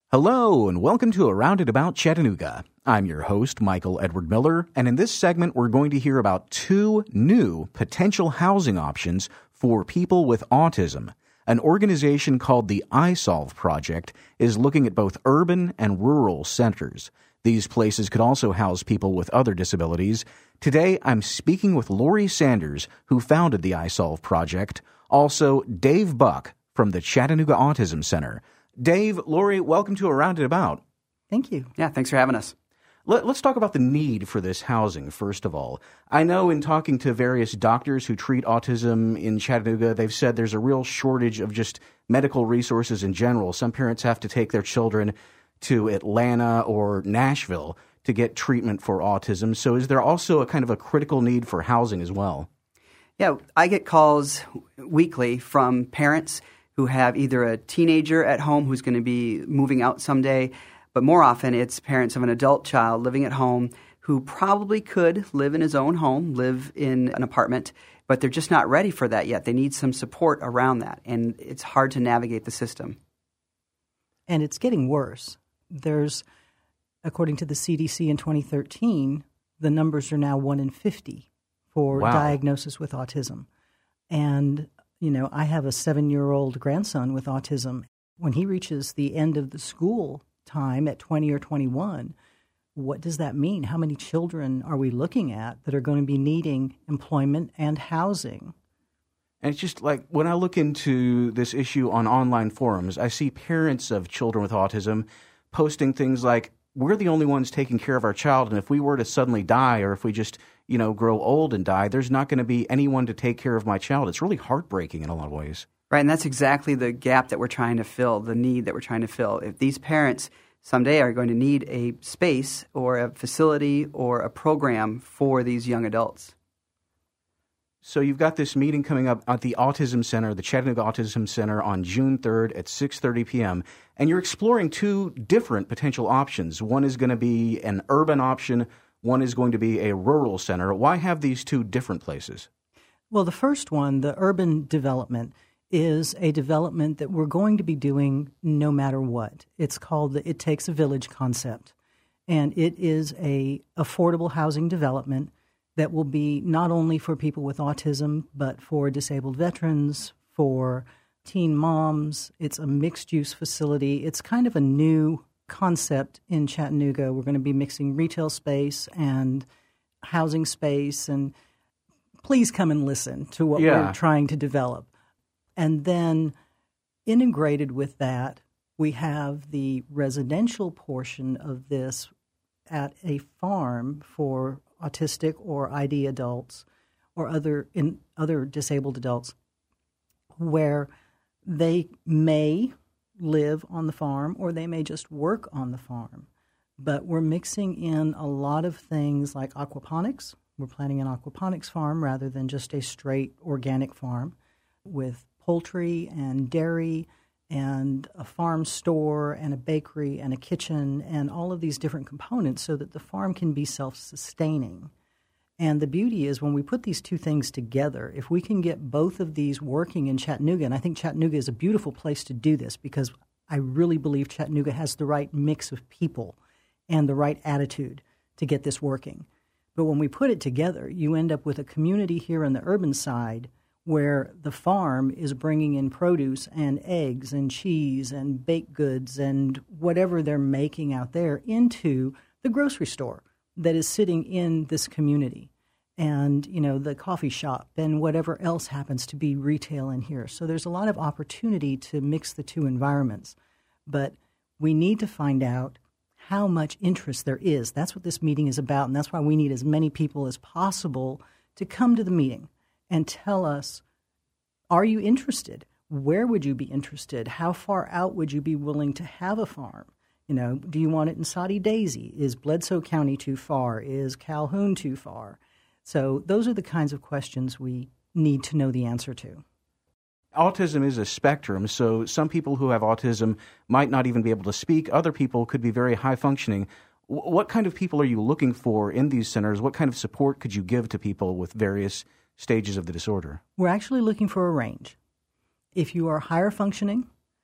Hello, and welcome to Around and About Chattanooga. I'm your host, Michael Edward Miller, and in this segment, we're going to hear about two new potential housing options for people with autism. An organization called the iSolve Project is looking at both urban and rural centers. These places could also house people with other disabilities. Today, I'm speaking with Lori Sanders, who founded the iSolve Project, also Dave Buck from the Chattanooga Autism Center. Dave, Lori, welcome to Around and About. Thank you. Yeah, thanks for having us. Let's talk about the need for this housing, first of all. I know in talking to various doctors who treat autism in Chattanooga, they've said there's a real shortage of just medical resources in general. Some parents have to take their children to Atlanta or Nashville to get treatment for autism. So is there also a kind of a critical need for housing as well? Yeah, I get calls weekly from parents who have either a teenager at home who's going to be moving out someday, but more often it's parents of an adult child living at home who probably could live in his own home, live in an apartment, but they're just not ready for that yet. They need some support around that, and it's hard to navigate the system. And it's getting worse. There's, according to the CDC in 2013, the numbers are now 1 in 50 for diagnosis with autism. And I have a 7-year-old grandson with autism. When he reaches the end of the school time at 20 or 21, what does that mean? How many children are we looking at that are going to be needing employment and housing? And it's just like when I look into this issue on online forums, I see parents of children with autism posting things like, we're the only ones taking care of our child, and if we were to suddenly die or if we just grow old and die, there's not going to be anyone to take care of my child. It's really heartbreaking in a lot of ways. Right, and that's exactly the gap that we're trying to fill, the need that we're trying to fill. If these parents someday are going to need a space or a facility or a program for these young adults. So you've got this meeting coming up at the Autism Center, the Chattanooga Autism Center, on June 3rd at 6:30 p.m., and you're exploring two different potential options. One is going to be an urban option. One is going to be a rural center. Why have these two different places? Well, the first one, the urban development, is a development that we're going to be doing no matter what. It's called the It Takes a Village concept, and it is a affordable housing development that will be not only for people with autism, but for disabled veterans, for teen moms. It's a mixed-use facility. It's kind of a new concept in Chattanooga. We're going to be mixing retail space and housing space, and please come and listen to what we're trying to develop. And then integrated with that, we have the residential portion of this at a farm for autistic or ID adults or other disabled adults, where they may live on the farm or they may just work on the farm. But we're mixing in a lot of things like aquaponics. We're planning an aquaponics farm rather than just a straight organic farm, with poultry and dairy and a farm store and a bakery and a kitchen and all of these different components so that the farm can be self-sustaining. And the beauty is when we put these two things together, if we can get both of these working in Chattanooga, and I think Chattanooga is a beautiful place to do this because I really believe Chattanooga has the right mix of people and the right attitude to get this working. But when we put it together, you end up with a community here on the urban side where the farm is bringing in produce and eggs and cheese and baked goods and whatever they're making out there into the grocery store that is sitting in this community, and the coffee shop and whatever else happens to be retail in here. So there's a lot of opportunity to mix the two environments, but we need to find out how much interest there is. That's what this meeting is about, and that's why we need as many people as possible to come to the meeting and tell us, are you interested? Where would you be interested? How far out would you be willing to have a farm? Do you want it in Soddy Daisy? Is Bledsoe County too far? Is Calhoun too far? So those are the kinds of questions we need to know the answer to. Autism is a spectrum, so some people who have autism might not even be able to speak. Other people could be very high functioning. What kind of people are you looking for in these centers? What kind of support could you give to people with various stages of the disorder? We're actually looking for a range. If you are higher functioning,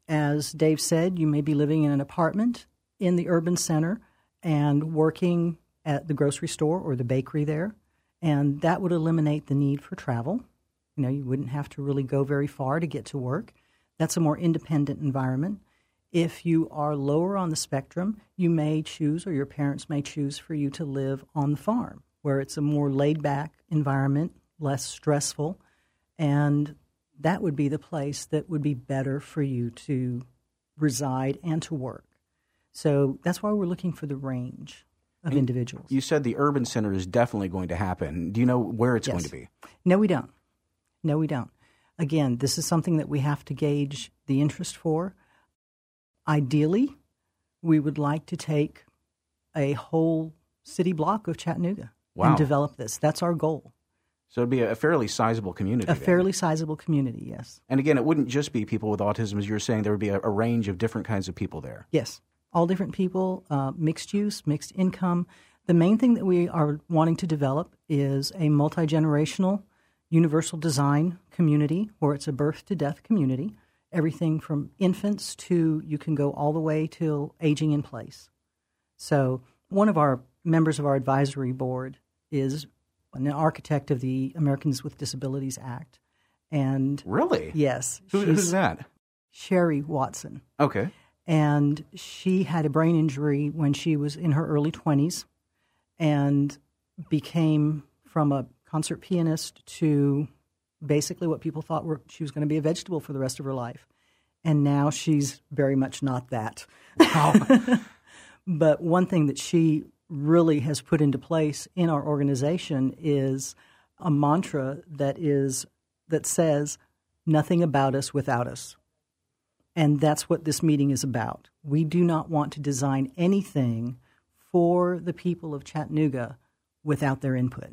As Dave said, you may be living in an apartment in the urban center and working at the grocery store or the bakery there, and that would eliminate the need for travel. You wouldn't have to really go very far to get to work. That's a more independent environment. If you are lower on the spectrum, you may choose, or your parents may choose, for you to live on the farm, where it's a more laid-back environment, less stressful, and that would be the place that would be better for you to reside and to work. So that's why we're looking for the range of individuals. You said the urban center is definitely going to happen. Do you know where it's going to be? No, we don't. Again, this is something that we have to gauge the interest for. Ideally, we would like to take a whole city block of Chattanooga and develop this. That's our goal. So it'd be a fairly sizable community. Fairly sizable community, yes. And again, it wouldn't just be people with autism, as you were saying. There would be a range of different kinds of people there. Yes, all different people, mixed use, mixed income. The main thing that we are wanting to develop is a multi-generational universal design community where it's a birth-to-death community, everything from infants to you can go all the way till aging in place. So one of our members of our advisory board is an architect of the Americans with Disabilities Act. And really? Yes. Who's that? Sherry Watson. Okay. And she had a brain injury when she was in her early 20s and became from a concert pianist to basically what people thought she was going to be a vegetable for the rest of her life. And now she's very much not that. Wow. But one thing that she really has put into place in our organization is a mantra that says, nothing about us without us. And that's what this meeting is about. We do not want to design anything for the people of Chattanooga without their input.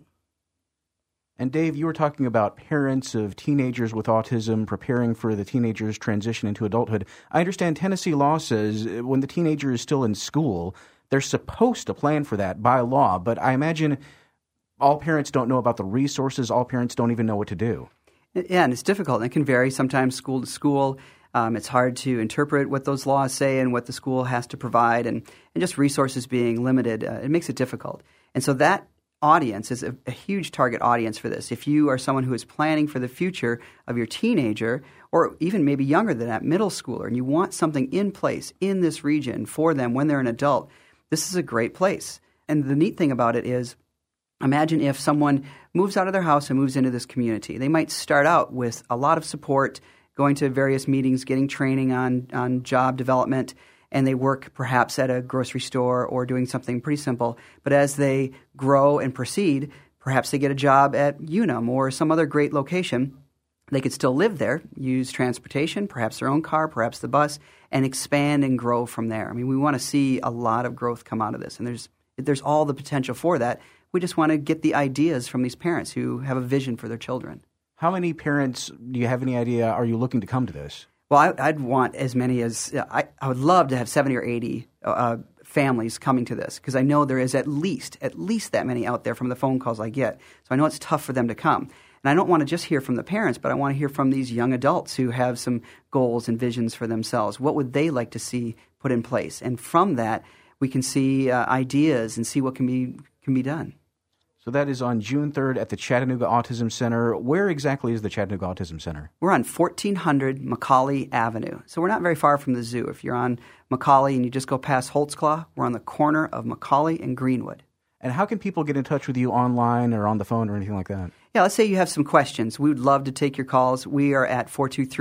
And Dave, you were talking about parents of teenagers with autism preparing for the teenager's transition into adulthood. I understand Tennessee law says when the teenager is still in school, they're supposed to plan for that by law, but I imagine all parents don't know about the resources. All parents don't even know what to do. Yeah, and it's difficult. It can vary sometimes school to school. It's hard to interpret what those laws say and what the school has to provide, and just resources being limited, it makes it difficult. And so that audience is a huge target audience for this. If you are someone who is planning for the future of your teenager, or even maybe younger than that, middle schooler, and you want something in place in this region for them when they're an adult, this is a great place. And the neat thing about it is, imagine if someone moves out of their house and moves into this community. They might start out with a lot of support, going to various meetings, getting training on job development, and they work perhaps at a grocery store or doing something pretty simple. But as they grow and proceed, perhaps they get a job at Unum or some other great location. They could still live there, use transportation, perhaps their own car, perhaps the bus, and expand and grow from there. I mean, we want to see a lot of growth come out of this, and there's all the potential for that. We just want to get the ideas from these parents who have a vision for their children. How many parents, do you have any idea, are you looking to come to this? Well, I'd want as many as I would love to have 70 or 80 families coming to this, because I know there is at least that many out there from the phone calls I get. So I know it's tough for them to come. And I don't want to just hear from the parents, but I want to hear from these young adults who have some goals and visions for themselves. What would they like to see put in place? And from that, we can see ideas and see what can be done. So that is on June 3rd at the Chattanooga Autism Center. Where exactly is the Chattanooga Autism Center? We're on 1400 Macaulay Avenue. So we're not very far from the zoo. If you're on Macaulay and you just go past Holtzclaw, we're on the corner of Macaulay and Greenwood. And how can people get in touch with you online or on the phone or anything like that? Yeah, let's say you have some questions. We would love to take your calls. We are at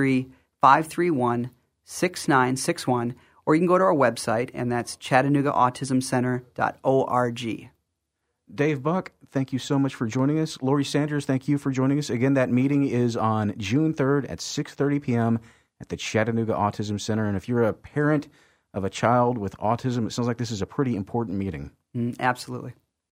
423-531-6961, or you can go to our website, and that's ChattanoogaAutismCenter.org. Dave Buck, thank you so much for joining us. Lori Sanders, thank you for joining us. Again, that meeting is on June 3rd at 6:30 p.m. at the Chattanooga Autism Center. And if you're a parent of a child with autism, it sounds like this is a pretty important meeting. Absolutely.